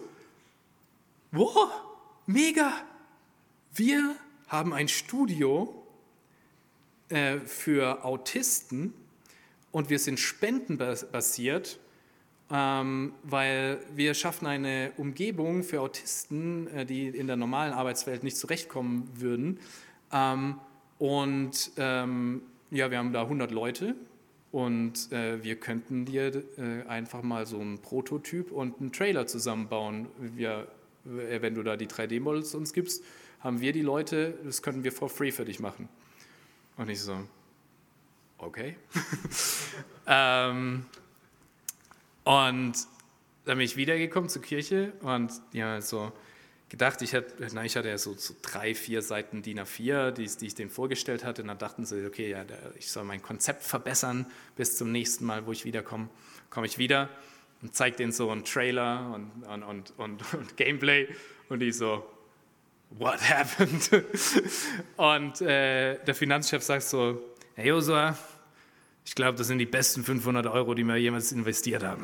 [SPEAKER 1] wow, mega, wir haben ein Studio äh, für Autisten und wir sind spendenbasiert, ähm, weil wir schaffen eine Umgebung für Autisten, äh, die in der normalen Arbeitswelt nicht zurechtkommen würden. Ähm, Und ähm, ja, wir haben da hundert Leute und äh, wir könnten dir äh, einfach mal so einen Prototyp und einen Trailer zusammenbauen. Wir, wenn du da die drei D-Models uns gibst, haben wir die Leute, das könnten wir for free für dich machen. Und ich so, okay. ähm, und dann bin ich wiedergekommen zur Kirche und ja, so gedacht, ich hatte, na, ich hatte ja so, so drei, vier Seiten D I N A vier, die, die ich denen vorgestellt hatte. Und dann dachten sie, okay, ja, ich soll mein Konzept verbessern bis zum nächsten Mal, wo ich wiederkomme. Komme ich wieder und zeige denen so einen Trailer und, und, und, und, und Gameplay. Und die so, what happened? Und äh, der Finanzchef sagt so, Herr Josua, ich glaube, das sind die besten fünfhundert Euro, die wir jemals investiert haben.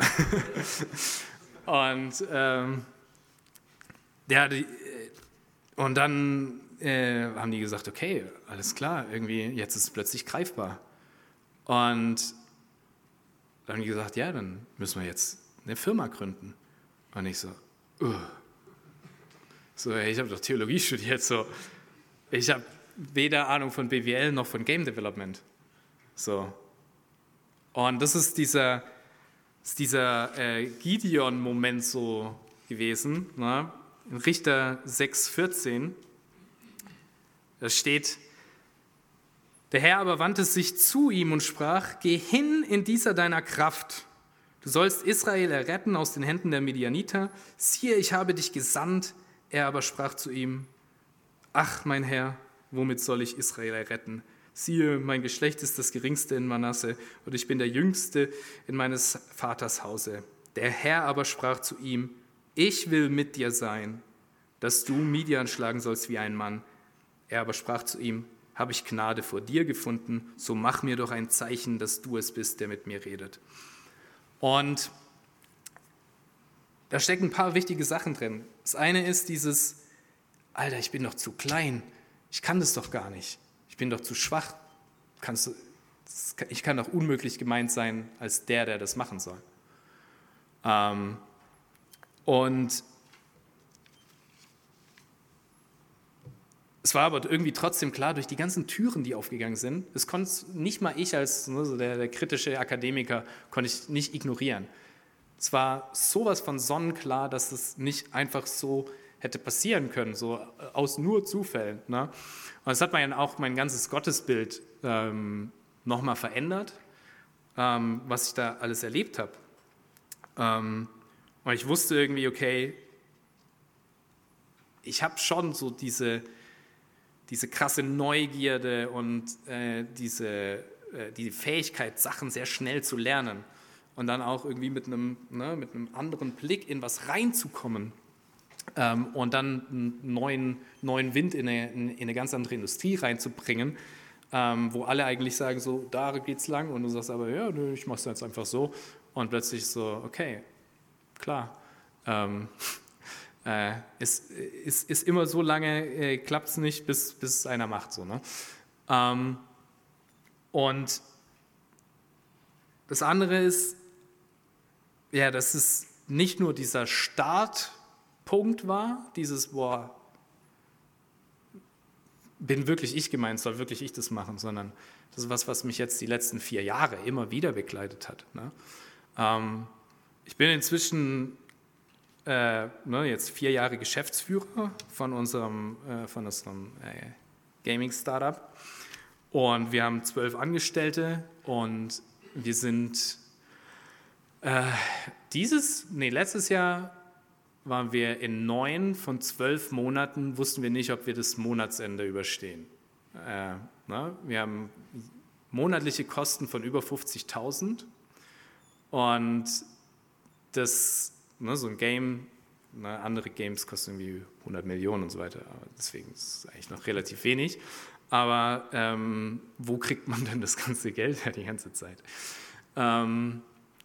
[SPEAKER 1] Und ähm, Ja, die, und dann äh, haben die gesagt, okay, alles klar, irgendwie jetzt ist es plötzlich greifbar. Und dann haben die gesagt, ja, dann müssen wir jetzt eine Firma gründen. Und ich so, uh. so, hey, ich habe doch Theologie studiert, so, ich habe weder Ahnung von B W L noch von Game Development. So. Und das ist dieser, ist dieser äh, Gideon-Moment so gewesen, ne? In Richter sechs vierzehn, da steht, der Herr aber wandte sich zu ihm und sprach, geh hin in dieser deiner Kraft. Du sollst Israel erretten aus den Händen der Midianiter. Siehe, ich habe dich gesandt. Er aber sprach zu ihm, ach, mein Herr, womit soll ich Israel erretten? Siehe, mein Geschlecht ist das geringste in Manasse und ich bin der Jüngste in meines Vaters Hause. Der Herr aber sprach zu ihm, ich will mit dir sein, dass du Midian schlagen sollst wie ein Mann. Er aber sprach zu ihm, habe ich Gnade vor dir gefunden, so mach mir doch ein Zeichen, dass du es bist, der mit mir redet. Und da stecken ein paar wichtige Sachen drin. Das eine ist dieses, Alter, ich bin doch zu klein, ich kann das doch gar nicht, ich bin doch zu schwach. Kannst du, ich kann doch unmöglich gemeint sein als der, der das machen soll. Ähm, Und es war aber irgendwie trotzdem klar, durch die ganzen Türen, die aufgegangen sind, das konnte nicht mal ich als ne, so der, der kritische Akademiker, konnte ich nicht ignorieren. Es war sowas von sonnenklar, dass es nicht einfach so hätte passieren können, so aus nur Zufällen. Ne? Und das hat mein, auch mein ganzes Gottesbild ähm, nochmal verändert, ähm, was ich da alles erlebt habe. Ähm, und ich wusste irgendwie, okay, ich habe schon so diese, diese krasse Neugierde und äh, diese, äh, die Fähigkeit, Sachen sehr schnell zu lernen und dann auch irgendwie mit einem, ne, mit einem anderen Blick in was reinzukommen ähm, und dann einen neuen, neuen Wind in eine, in eine ganz andere Industrie reinzubringen, ähm, wo alle eigentlich sagen, so, da geht's lang und du sagst aber, ja, nö, ich mach's jetzt einfach so und plötzlich so, okay, klar, ähm, Äh, es ist, ist immer so lange, äh, klappt es nicht, bis, bis es einer macht. So, ne? ähm, und das andere ist, ja, dass es nicht nur dieser Startpunkt war, dieses, boah, bin wirklich ich gemeint, soll wirklich ich das machen, sondern das ist was, was mich jetzt die letzten vier Jahre immer wieder begleitet hat. Ne? Ähm, ich bin inzwischen Äh, ne, jetzt vier Jahre Geschäftsführer von unserem, äh, von unserem äh, Gaming-Startup und wir haben zwölf Angestellte und wir sind äh, dieses, nee, letztes Jahr waren wir in neun von zwölf Monaten, wussten wir nicht, ob wir das Monatsende überstehen. Äh, ne, wir haben monatliche Kosten von über fünfzigtausend und das Ne, so ein Game, ne, andere Games kosten irgendwie hundert Millionen und so weiter, aber deswegen ist es eigentlich noch relativ wenig. Aber ähm, wo kriegt man denn das ganze Geld her die ganze Zeit? Ähm,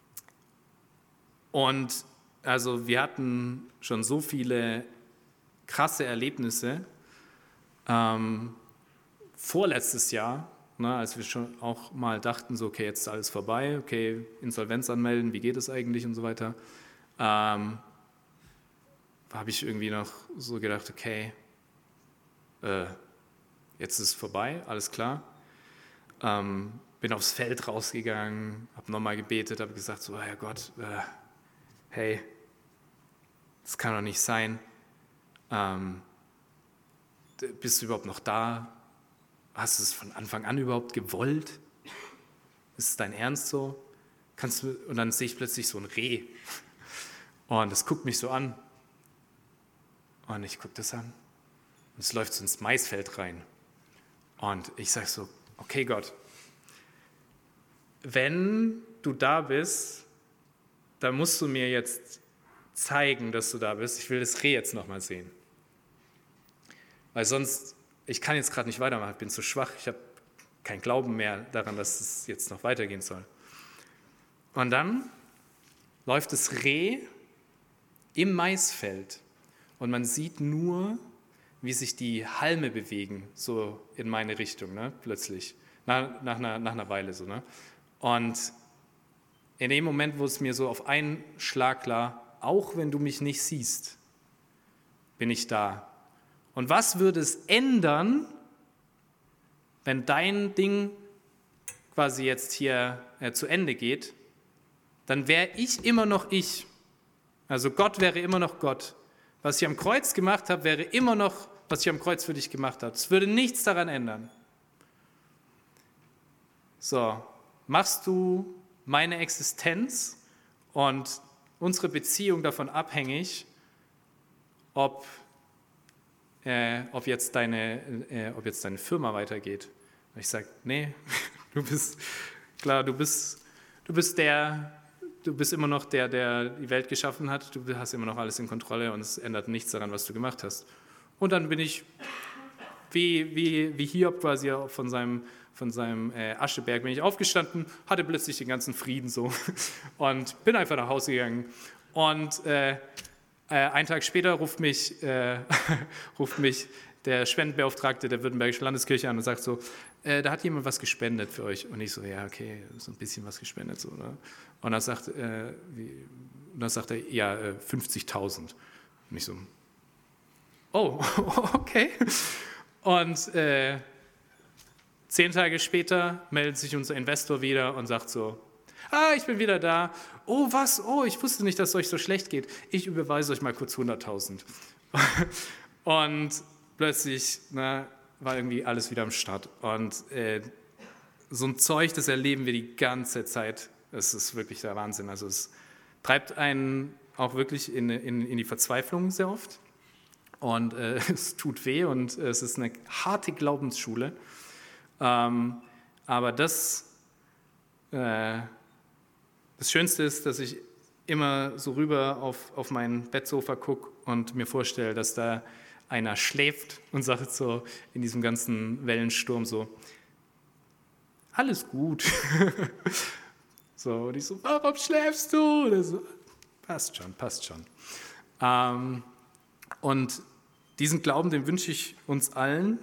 [SPEAKER 1] und also wir hatten schon so viele krasse Erlebnisse. Ähm, vorletztes Jahr, ne, als wir schon auch mal dachten, so okay, jetzt ist alles vorbei, okay, Insolvenz anmelden, wie geht es eigentlich und so weiter. Ähm, habe ich irgendwie noch so gedacht, okay, äh, jetzt ist es vorbei, alles klar. Ähm, bin aufs Feld rausgegangen, habe nochmal gebetet, habe gesagt, so, Herr Gott, äh, hey, das kann doch nicht sein. Ähm, bist du überhaupt noch da? Hast du es von Anfang an überhaupt gewollt? Ist es dein Ernst so? Kannst du, und dann sehe ich plötzlich so ein Reh. Und das guckt mich so an. Und ich gucke das an. Und es läuft so ins Maisfeld rein. Und ich sage so, okay Gott, wenn du da bist, dann musst du mir jetzt zeigen, dass du da bist. Ich will das Reh jetzt nochmal sehen. Weil sonst, ich kann jetzt gerade nicht weitermachen, ich bin zu schwach, ich habe keinen Glauben mehr daran, dass es jetzt noch weitergehen soll. Und dann läuft das Reh im Maisfeld und man sieht nur, wie sich die Halme bewegen, so in meine Richtung, ne, plötzlich, nach, nach, einer, nach einer Weile so. Ne? Und in dem Moment, wo es mir so auf einen Schlag klar, auch wenn du mich nicht siehst, bin ich da. Und was würde es ändern, wenn dein Ding quasi jetzt hier äh, zu Ende geht, dann wäre ich immer noch ich. Also Gott wäre immer noch Gott. Was ich am Kreuz gemacht habe, wäre immer noch, was ich am Kreuz für dich gemacht habe. Es würde nichts daran ändern. So, machst du meine Existenz und unsere Beziehung davon abhängig, ob, äh, ob, jetzt, deine, äh, ob jetzt deine Firma weitergeht? Und ich sage, nee, du bist, klar, du bist, du bist der... Du bist immer noch der, der die Welt geschaffen hat. Du hast immer noch alles in Kontrolle und es ändert nichts daran, was du gemacht hast. Und dann bin ich wie, wie, wie Hiob quasi von seinem, von seinem äh, Ascheberg bin ich aufgestanden, hatte plötzlich den ganzen Frieden so und bin einfach nach Hause gegangen. Und äh, äh, einen Tag später ruft mich, äh, ruft mich der Spendenbeauftragte der Württembergischen Landeskirche an und sagt so, äh, da hat jemand was gespendet für euch. Und ich so, ja, okay, so ein bisschen was gespendet. So, ne? Und dann sagt, äh, wie, dann sagt er, ja, äh, fünfzigtausend. Und ich so, oh, okay. Und äh, zehn Tage später meldet sich unser Investor wieder und sagt so, ah, ich bin wieder da. Oh, was? Oh, ich wusste nicht, dass es euch so schlecht geht. Ich überweise euch mal kurz hunderttausend. Und plötzlich ne, war irgendwie alles wieder am Start. Und äh, so ein Zeug, das erleben wir die ganze Zeit. Es ist wirklich der Wahnsinn. Also es treibt einen auch wirklich in, in, in die Verzweiflung sehr oft. Und äh, es tut weh und es ist eine harte Glaubensschule. Ähm, aber das, äh, das Schönste ist, dass ich immer so rüber auf, auf mein Bettsofa gucke und mir vorstelle, dass da einer schläft und sagt so in diesem ganzen Wellensturm so, alles gut. So, und ich so, warum schläfst du? Und er so, passt schon, passt schon. Ähm, und diesen Glauben, den wünsche ich uns allen.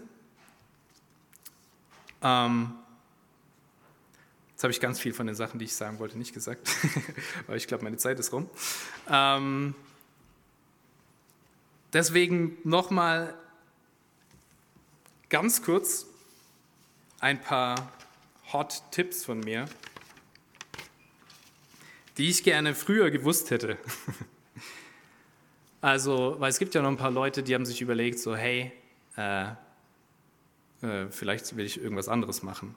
[SPEAKER 1] Ähm, jetzt habe ich ganz viel von den Sachen, die ich sagen wollte, nicht gesagt, aber ich glaube, meine Zeit ist rum. Ähm, deswegen nochmal ganz kurz ein paar Hot-Tipps von mir, die ich gerne früher gewusst hätte. Also, weil es gibt ja noch ein paar Leute, die haben sich überlegt, so hey, äh, äh, vielleicht will ich irgendwas anderes machen.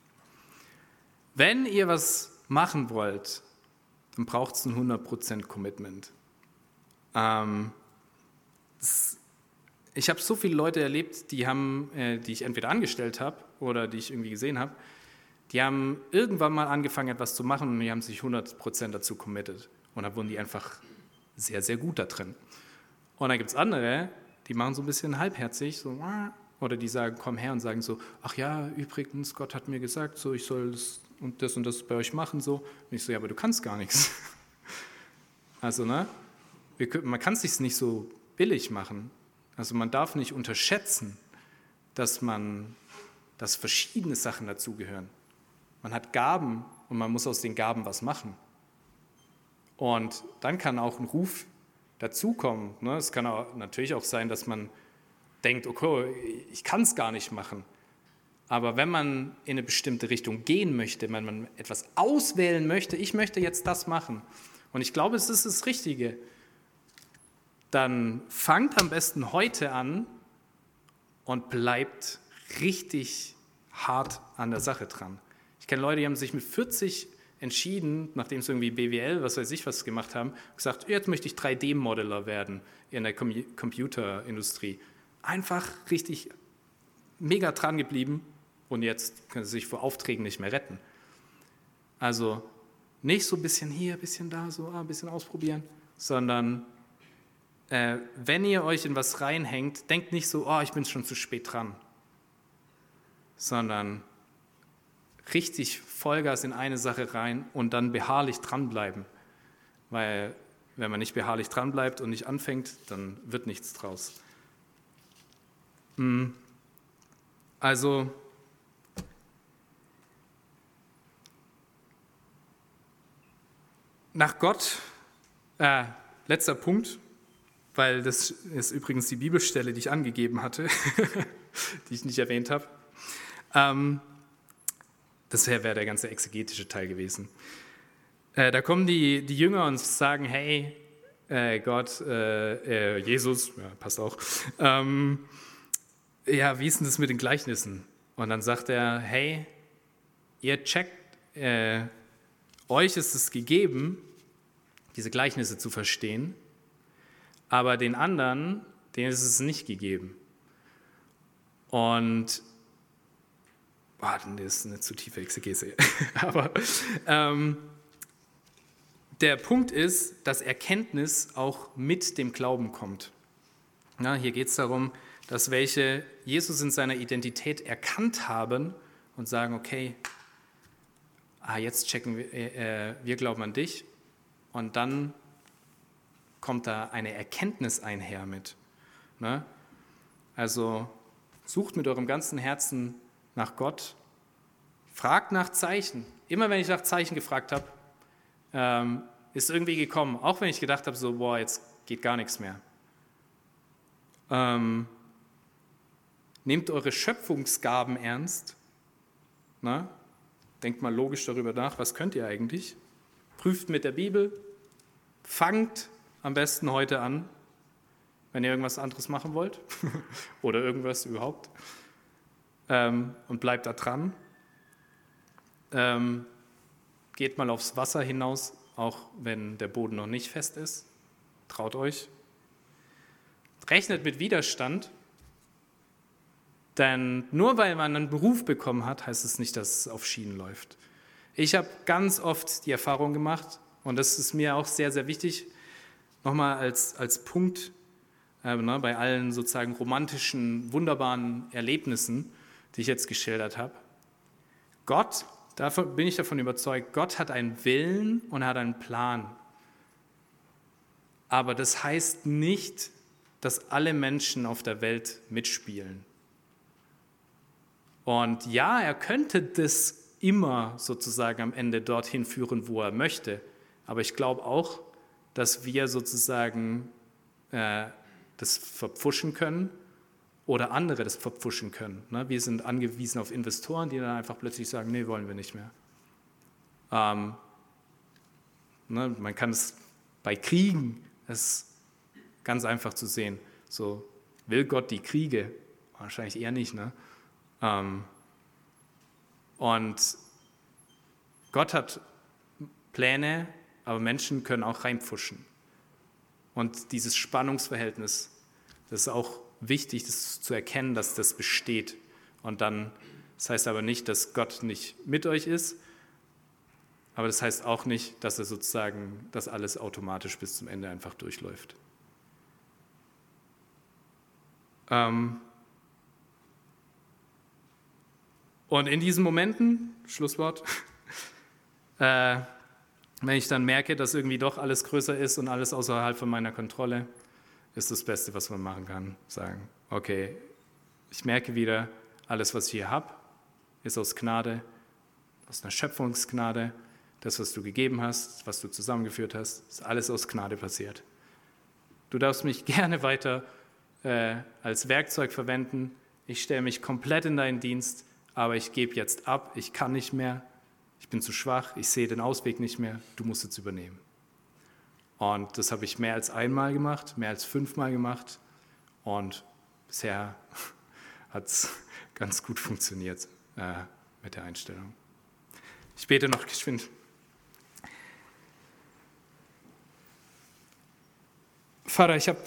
[SPEAKER 1] Wenn ihr was machen wollt, dann braucht es ein hundert Prozent Commitment. Ähm, das, ich habe so viele Leute erlebt, die, haben, äh, die ich entweder angestellt habe oder die ich irgendwie gesehen habe, die haben irgendwann mal angefangen, etwas zu machen und die haben sich hundert Prozent dazu committed. Und dann wurden die einfach sehr, sehr gut da drin. Und dann gibt es andere, die machen so ein bisschen halbherzig, so, oder die sagen, kommen her und sagen so, ach ja, übrigens, Gott hat mir gesagt, so, ich soll das und das und das bei euch machen. So. Und ich so, ja, aber du kannst gar nichts. Also, ne, wir, man kann es sich nicht so billig machen. Also man darf nicht unterschätzen, dass man, dass verschiedene Sachen dazugehören. Man hat Gaben und man muss aus den Gaben was machen. Und dann kann auch ein Ruf dazukommen. Ne? Es kann auch, natürlich auch sein, dass man denkt, okay, ich kann es gar nicht machen. Aber wenn man in eine bestimmte Richtung gehen möchte, wenn man etwas auswählen möchte, ich möchte jetzt das machen, und ich glaube, es ist das Richtige, dann fangt am besten heute an und bleibt richtig hart an der Sache dran. Ich kenne Leute, die haben sich mit vierzig entschieden, nachdem sie irgendwie B W L, was weiß ich was gemacht haben, gesagt, jetzt möchte ich drei D-Modeller werden in der Com- Computerindustrie. Einfach richtig mega dran geblieben und jetzt können sie sich vor Aufträgen nicht mehr retten. Also nicht so ein bisschen hier, ein bisschen da, so ein bisschen ausprobieren, sondern äh, wenn ihr euch in was reinhängt, denkt nicht so, oh, ich bin schon zu spät dran, sondern richtig Vollgas in eine Sache rein und dann beharrlich dranbleiben. Weil wenn man nicht beharrlich dranbleibt und nicht anfängt, dann wird nichts draus. Also, nach Gott, äh, letzter Punkt, weil das ist übrigens die Bibelstelle, die ich angegeben hatte, die ich nicht erwähnt habe. Ähm, Das wäre der ganze exegetische Teil gewesen. Äh, da kommen die, die Jünger und sagen, hey, äh, Gott, äh, äh, Jesus, ja, passt auch, ähm, ja, wie ist denn das mit den Gleichnissen? Und dann sagt er, hey, ihr checkt, äh, euch ist es gegeben, diese Gleichnisse zu verstehen, aber den anderen, denen ist es nicht gegeben. Und Boah, das ist eine zu tiefe Exegese. Aber ähm, der Punkt ist, dass Erkenntnis auch mit dem Glauben kommt. Ja, hier geht es darum, dass welche Jesus in seiner Identität erkannt haben und sagen, okay, ah, jetzt checken wir, äh, wir glauben an dich. Und dann kommt da eine Erkenntnis einher mit. Ne? Also sucht mit eurem ganzen Herzen nach Gott, fragt nach Zeichen. Immer wenn ich nach Zeichen gefragt habe, ähm, ist irgendwie gekommen. Auch wenn ich gedacht habe, so, boah, jetzt geht gar nichts mehr. Ähm, nehmt eure Schöpfungsgaben ernst. Na? Denkt mal logisch darüber nach, was könnt ihr eigentlich? Prüft mit der Bibel. Fangt am besten heute an. wenn ihr irgendwas anderes machen wollt oder irgendwas überhaupt. Ähm, und bleibt da dran. Ähm, geht mal aufs Wasser hinaus, auch wenn der Boden noch nicht fest ist. Traut euch. Rechnet mit Widerstand, denn nur weil man einen Beruf bekommen hat, heißt es nicht, dass es auf Schienen läuft. Ich habe ganz oft die Erfahrung gemacht, und das ist mir auch sehr, sehr wichtig, nochmal als, als Punkt äh, ne, bei allen sozusagen romantischen, wunderbaren Erlebnissen, die ich jetzt geschildert habe. Gott, davon bin ich davon überzeugt, Gott hat einen Willen und er hat einen Plan. Aber das heißt nicht, dass alle Menschen auf der Welt mitspielen. Und ja, er könnte das immer sozusagen am Ende dorthin führen, wo er möchte. Aber ich glaube auch, dass wir sozusagen äh, das verpfuschen können oder andere das verpfuschen können. Ne? Wir sind angewiesen auf Investoren, die dann einfach plötzlich sagen, nee, wollen wir nicht mehr. Ähm, ne? Man kann es bei Kriegen, das ist ganz einfach zu sehen. So, will Gott die Kriege? Wahrscheinlich eher nicht, ne? Ähm, und Gott hat Pläne, aber Menschen können auch reinpfuschen. Und dieses Spannungsverhältnis, das ist auch wichtig, das zu erkennen, dass das besteht. Und dann, das heißt aber nicht, dass Gott nicht mit euch ist, aber das heißt auch nicht, dass er sozusagen, dass alles automatisch bis zum Ende einfach durchläuft. Ähm, Und in diesen Momenten, Schlusswort, äh, wenn ich dann merke, dass irgendwie doch alles größer ist und alles außerhalb von meiner Kontrolle, ist das Beste, was man machen kann, sagen, okay, ich merke wieder, alles, was ich hier habe, ist aus Gnade, aus einer Schöpfungsgnade, das, was du gegeben hast, was du zusammengeführt hast, ist alles aus Gnade passiert. Du darfst mich gerne weiter äh, als Werkzeug verwenden, ich stelle mich komplett in deinen Dienst, aber ich gebe jetzt ab, ich kann nicht mehr, ich bin zu schwach, ich sehe den Ausweg nicht mehr, du musst jetzt übernehmen. Und das habe ich mehr als einmal gemacht, mehr als fünfmal gemacht und bisher hat es ganz gut funktioniert äh, mit der Einstellung. Ich bete noch geschwind. Vater, ich habe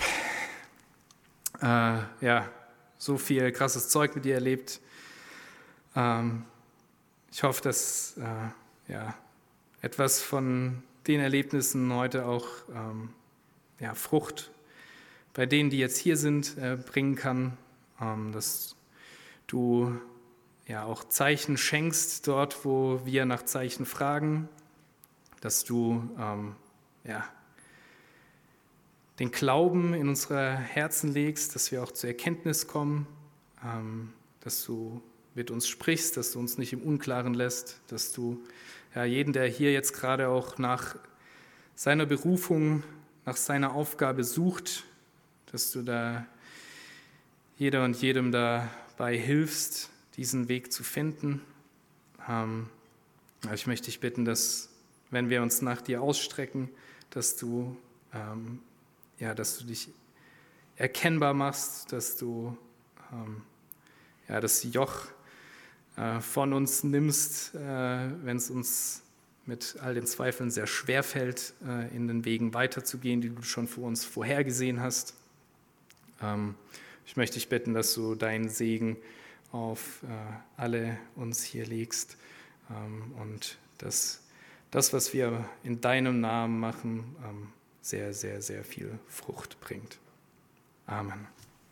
[SPEAKER 1] äh, ja, so viel krasses Zeug mit dir erlebt. Ähm, ich hoffe, dass äh, ja, etwas von den Erlebnissen heute auch ähm, ja, Frucht bei denen, die jetzt hier sind, äh, bringen kann, ähm, dass du ja auch Zeichen schenkst dort, wo wir nach Zeichen fragen, dass du ähm, ja, den Glauben in unsere Herzen legst, dass wir auch zur Erkenntnis kommen, ähm, dass du mit uns sprichst, dass du uns nicht im Unklaren lässt, dass du ja, jeden, der hier jetzt gerade auch nach seiner Berufung, nach seiner Aufgabe sucht, dass du da jeder und jedem dabei hilfst, diesen Weg zu finden. Ähm, ich möchte dich bitten, dass, wenn wir uns nach dir ausstrecken, dass du, ähm, ja, dass du dich erkennbar machst, dass du ähm, ja, das Joch äh, von uns nimmst, äh, wenn es uns mit all den Zweifeln sehr schwer fällt, äh, in den Wegen weiterzugehen, die du schon für uns vorhergesehen hast. Ähm, ich möchte dich bitten, dass du deinen Segen auf äh, alle uns hier legst ähm, und dass das, was wir in deinem Namen machen, ähm, sehr, sehr, sehr viel Frucht bringt. Amen.